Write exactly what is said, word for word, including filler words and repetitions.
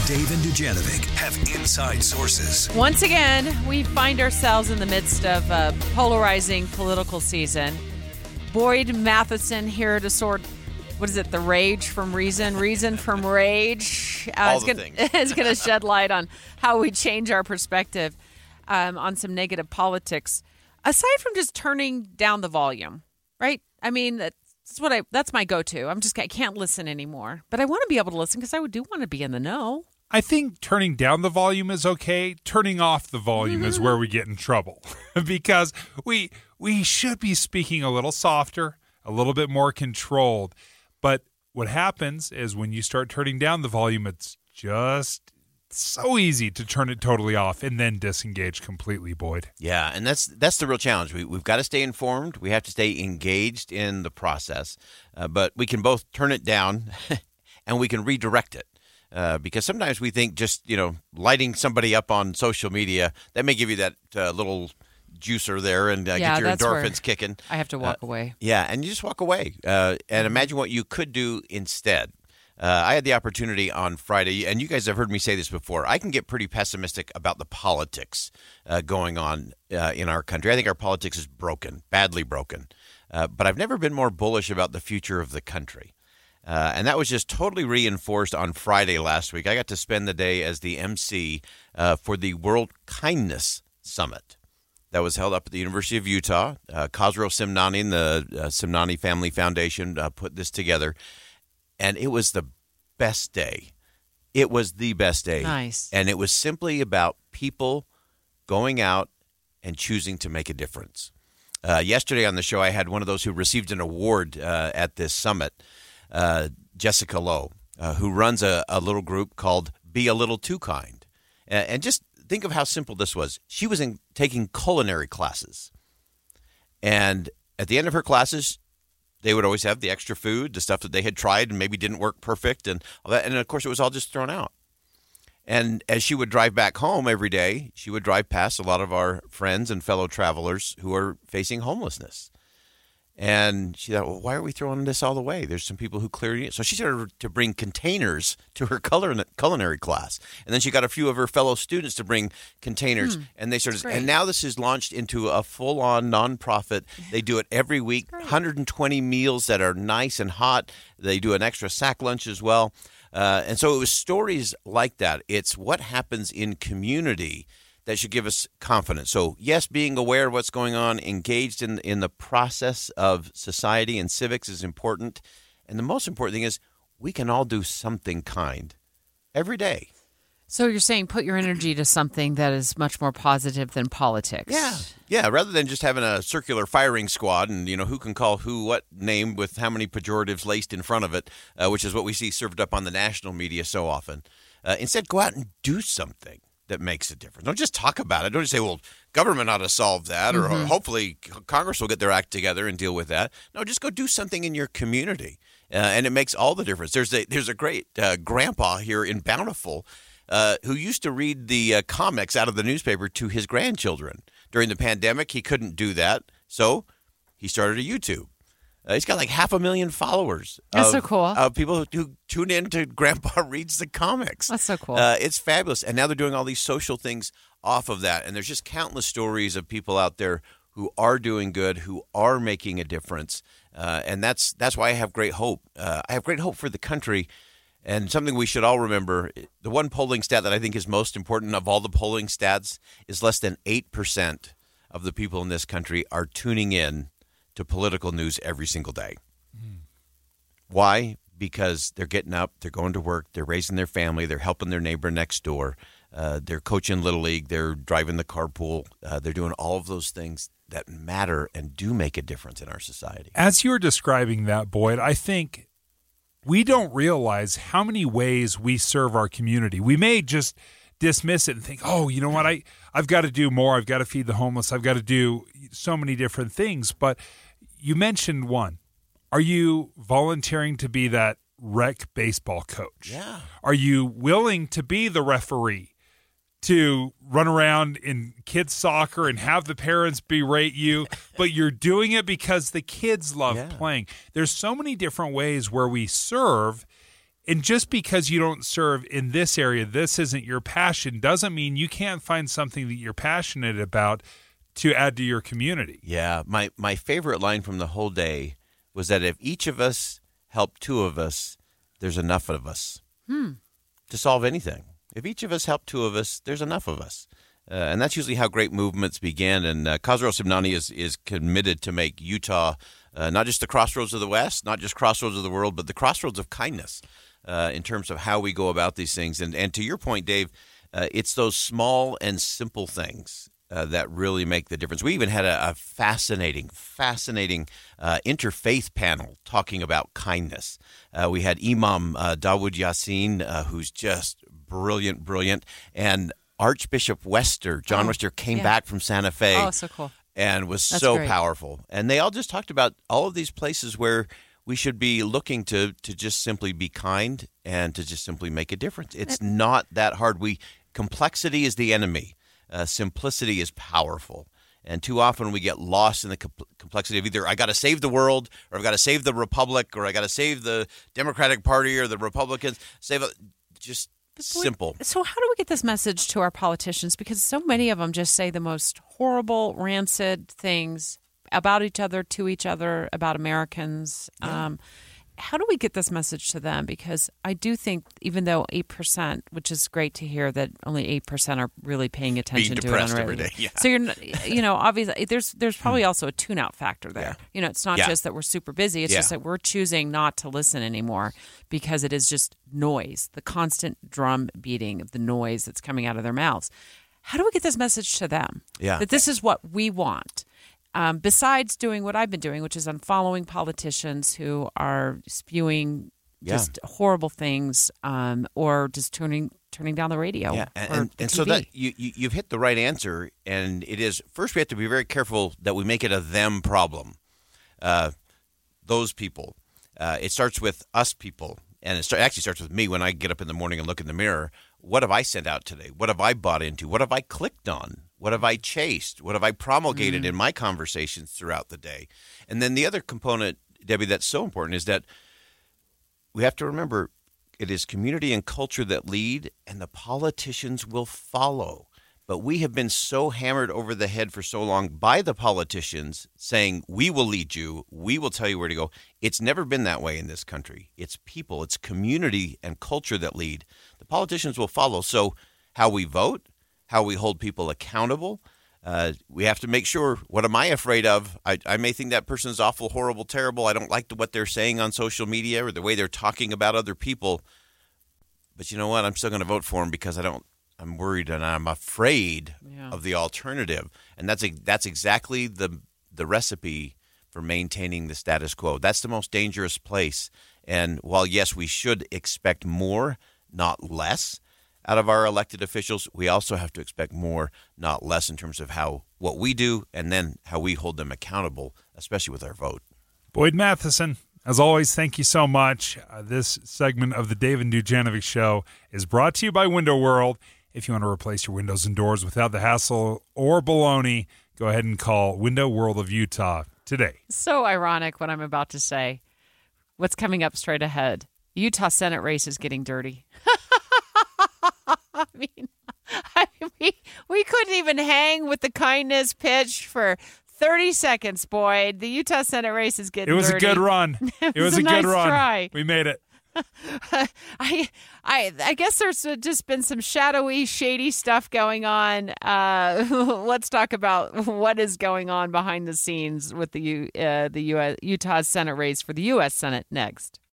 Dave and Dujanovic have inside sources. Once again, we find ourselves in the midst of a polarizing political season. Boyd Matheson here to sort, what is it, the rage from reason, reason from rage. Uh, All is the gonna, things. is going to shed light on how we change our perspective um, on some negative politics. Aside from just turning down the volume, right? I mean, that's what I. That's my go-to. I'm just I can't listen anymore, but I want to be able to listen because I do want to be in the know. I think turning down the volume is okay. Turning off the volume is where we get in trouble because we we should be speaking a little softer, a little bit more controlled. But what happens is when you start turning down the volume, it's just so easy to turn it totally off and then disengage completely, Boyd. Yeah, and that's that's the real challenge. We, we've got to stay informed. We have to stay engaged in the process. Uh, but we can both turn it down and we can redirect it. Uh, because sometimes we think just, you know, lighting somebody up on social media, that may give you that uh, little juicer there and uh, Yeah, get your that's where endorphins kicking. I have to walk Uh, away. Yeah, and you just walk away. Uh, and imagine what you could do instead. Uh, I had the opportunity on Friday, and you guys have heard me say this before. I can get pretty pessimistic about the politics uh, going on uh, in our country. I think our politics is broken, badly broken. Uh, but I've never been more bullish about the future of the country. Uh, and that was just totally reinforced on Friday last week. I got to spend the day as the M C uh, for the World Kindness Summit that was held up at the University of Utah. Uh, Khosrow Simnani and the uh, Simnani Family Foundation uh, put this together. And it was the best day. It was the best day. Nice. And it was simply about people going out and choosing to make a difference. Uh, yesterday on the show, I had one of those who received an award uh, at this summit. Uh, Jessica Lowe, uh, who runs a, a little group called Be a Little Too Kind. And, and just think of how simple this was. She was in, taking culinary classes. And at the end of her classes, they would always have the extra food, the stuff that they had tried and maybe didn't work perfect. And all that. And, of course, it was all just thrown out. And as she would drive back home every day, she would drive past a lot of our friends and fellow travelers who are facing homelessness. And she thought, well, why are we throwing this all away? There's some people who clearly need it. So she started to bring containers to her culinary class. And then she got a few of her fellow students to bring containers. Hmm. And they started, Great. and now this is launched into a full-on nonprofit. They do it every week, one hundred twenty meals that are nice and hot. They do an extra sack lunch as well. Uh, and so it was stories like that. It's what happens in community that should give us confidence. So, yes, being aware of what's going on, engaged in in the process of society and civics is important. And the most important thing is we can all do something kind every day. So you're saying put your energy to something that is much more positive than politics. Yeah. Yeah, rather than just having a circular firing squad and, you know, who can call who what name with how many pejoratives laced in front of it, uh, which is what we see served up on the national media so often. Uh, instead, go out and do something that makes a difference. Don't just talk about it. Don't just say, well, government ought to solve that, or mm-hmm. hopefully Congress will get their act together and deal with that. No, just go do something in your community, uh, and it makes all the difference. There's a, there's a great uh, grandpa here in Bountiful uh, who used to read the uh, comics out of the newspaper to his grandchildren. During the pandemic, he couldn't do that, so he started a YouTube. Uh, he's got like half a million followers. That's of, so cool. Of people who, who tune in to Grandpa Reads the Comics. That's so cool. Uh, it's fabulous. And now they're doing all these social things off of that. And there's just countless stories of people out there who are doing good, who are making a difference. Uh, and that's that's why I have great hope. Uh, I have great hope for the country. And something we should all remember, the one polling stat that I think is most important of all the polling stats is less than eight percent of the people in this country are tuning in to political news every single day. Mm. Why? Because they're getting up, they're going to work, they're raising their family, they're helping their neighbor next door, uh, they're coaching Little League, they're driving the carpool, uh, they're doing all of those things that matter and do make a difference in our society. As you were describing that, Boyd, I think we don't realize how many ways we serve our community. We may just dismiss it and think, oh, you know what, I, I've got to do more, I've got to feed the homeless, I've got to do so many different things, but you mentioned one. Are you volunteering to be that rec baseball coach? Yeah. Are you willing to be the referee, to run around in kids soccer and have the parents berate you, but you're doing it because the kids love yeah. playing? There's so many different ways where we serve, And just because you don't serve in this area, this isn't your passion, doesn't mean you can't find something that you're passionate about to add to your community. Yeah, my, my favorite line from the whole day was that if each of us help two of us, there's enough of us hmm. to solve anything. If each of us help two of us, there's enough of us. Uh, and that's usually how great movements begin. And uh, Khosrow Simnani is, is committed to make Utah uh, not just the crossroads of the West, not just crossroads of the world, but the crossroads of kindness uh, in terms of how we go about these things. And, and to your point, Dave, uh, it's those small and simple things uh, that really make the difference. We even had a, a fascinating, fascinating uh, interfaith panel talking about kindness. Uh, we had Imam uh, Dawood Yassin, uh, who's just brilliant, brilliant, and Archbishop Wester, John Oh, Wester, came yeah. back from Santa Fe Oh, so cool. and was That's so great. powerful. And they all just talked about all of these places where we should be looking to to just simply be kind and to just simply make a difference. It's not that hard. We complexity is the enemy. Uh, simplicity is powerful. And too often we get lost in the com- complexity of either I got to save the world, or I've got to save the republic, or I got to save the Democratic Party or the Republicans. Save a, just simple. So how do we get this message to our politicians? Because so many of them just say the most horrible, rancid things about each other, to each other, about Americans. Yeah. Um, how do we get this message to them? Because I do think, even though eight percent, which is great to hear that only eight percent are really paying attention to it depressed on a every regular- day, yeah. So you're, n- you know, obviously there's there's probably also a tune-out factor there. Yeah. You know, it's not Yeah. just that we're super busy. It's Yeah. just that we're choosing not to listen anymore because it is just noise, the constant drum beating of the noise that's coming out of their mouths. How do we get this message to them? Yeah. That this is what we want. Um, besides doing what I've been doing, which is unfollowing politicians who are spewing Yeah. just horrible things, um, or just turning turning down the radio. Yeah, and, or and, the and so T V. that you, you you've hit the right answer, and it is first we have to be very careful that we make it a them problem. Uh, those people. Uh, it starts with us people, and it start, actually starts with me when I get up in the morning and look in the mirror. What have I sent out today? What have I bought into? What have I clicked on? What have I chased? What have I promulgated in my conversations throughout the day? And then the other component, Debbie, that's so important is that we have to remember it is community and culture that lead, and the politicians will follow. But we have been so hammered over the head for so long by the politicians saying, we will lead you, we will tell you where to go. It's never been that way in this country. It's people, it's community and culture that lead. The politicians will follow. So how we vote, how we hold people accountable, uh, we have to make sure, what am I afraid of? I, I may think that person is awful, horrible, terrible. I don't like the, what they're saying on social media or the way they're talking about other people. But you know what? I'm still going to vote for them because I don't. I'm worried and I'm afraid Yeah. of the alternative, and that's a, that's exactly the the recipe for maintaining the status quo. That's the most dangerous place. And while yes, we should expect more, not less, out of our elected officials, we also have to expect more, not less, in terms of how what we do and then how we hold them accountable, especially with our vote. Boyd Matheson, as always, thank you so much. Uh, this segment of the David Dujanovic Show is brought to you by Window World. If you want to replace your windows and doors without the hassle or baloney, go ahead and call Window World of Utah today. So ironic what I'm about to say. What's coming up straight ahead? Utah Senate race is getting dirty. I mean, I mean, we, we couldn't even hang with the kindness pitch for thirty seconds, Boyd. The Utah Senate race is getting It was dirty. a good run. It It was, was a, a good nice run. try. We made it. I, I, I guess there's just been some shadowy, shady stuff going on. Uh, let's talk about what is going on behind the scenes with the U, uh, the U S, Utah Senate race for the U S Senate next.